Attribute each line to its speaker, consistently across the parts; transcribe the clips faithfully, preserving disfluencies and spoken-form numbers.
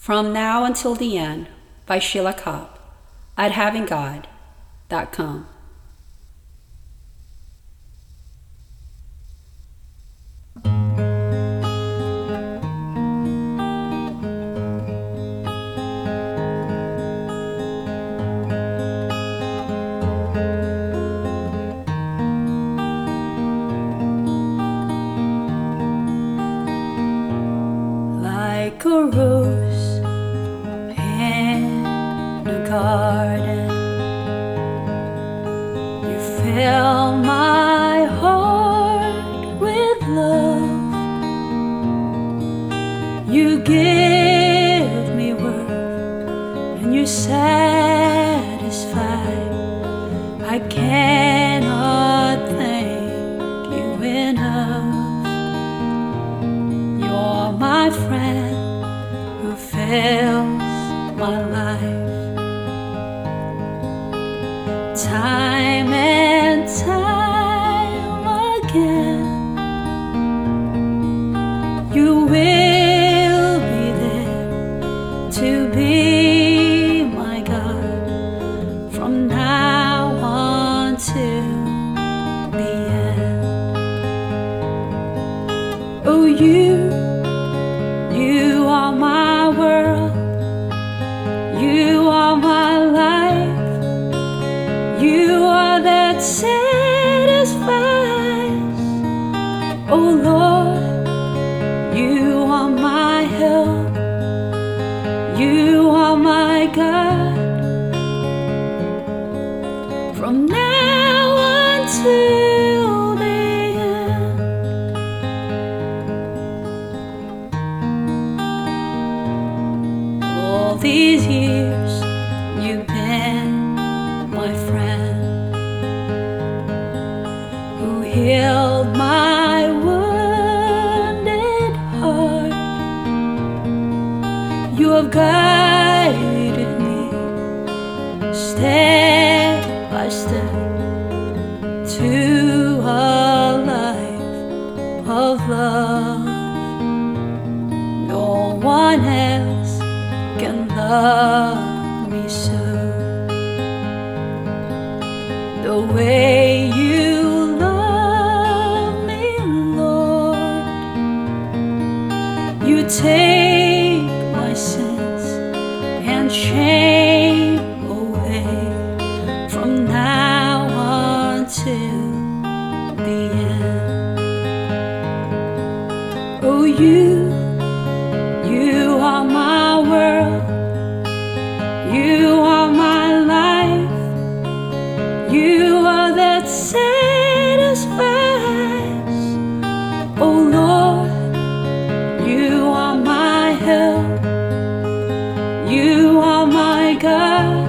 Speaker 1: From Now Until the End by Sheila Kopp at having god dot com.
Speaker 2: Like a rose in a garden, you fill my heart with love. You give me worth and you're satisfied. I cannot thank you enough. You're my friend who fills my life. Time and time again, you will be there to be my God from now on till the end. Oh, you You are my world, you are my life, you are that satisfies. Oh Lord, you are my help, you are my God, from now until the end. All these years you've been my friend, who healed my wounded heart. You have guided me step by step to a life of love. No one else can love me so, the way you love me, Lord. You take my sins and shame away from now until the end. Oh, you You are my world, you are my life, you are that satisfies. Oh Lord, you are my help, you are my God,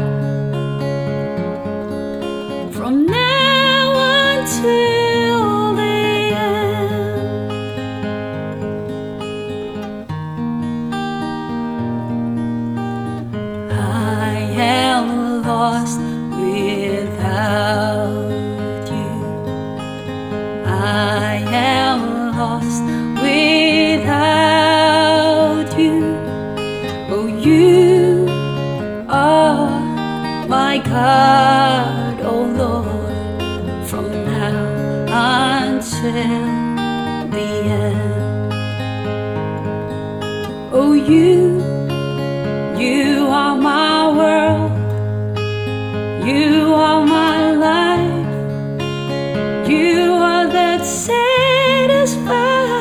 Speaker 2: from now until the end. I am lost without you. I am lost without you. Oh, you are my God, oh Lord, from now until the end. Oh, you You are my world, you are my life, you are that satisfies.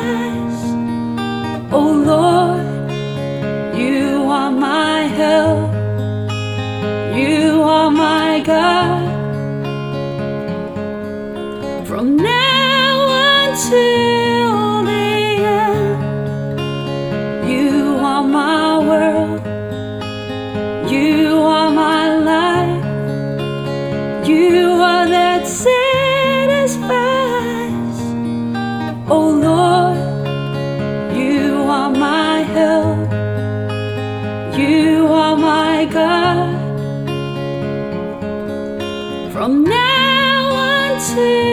Speaker 2: Oh Lord, you are my help, you are my God, from now until the end. You are my world, you are my life, you are that satisfies. Oh Lord, you are my help, you are my God, from now until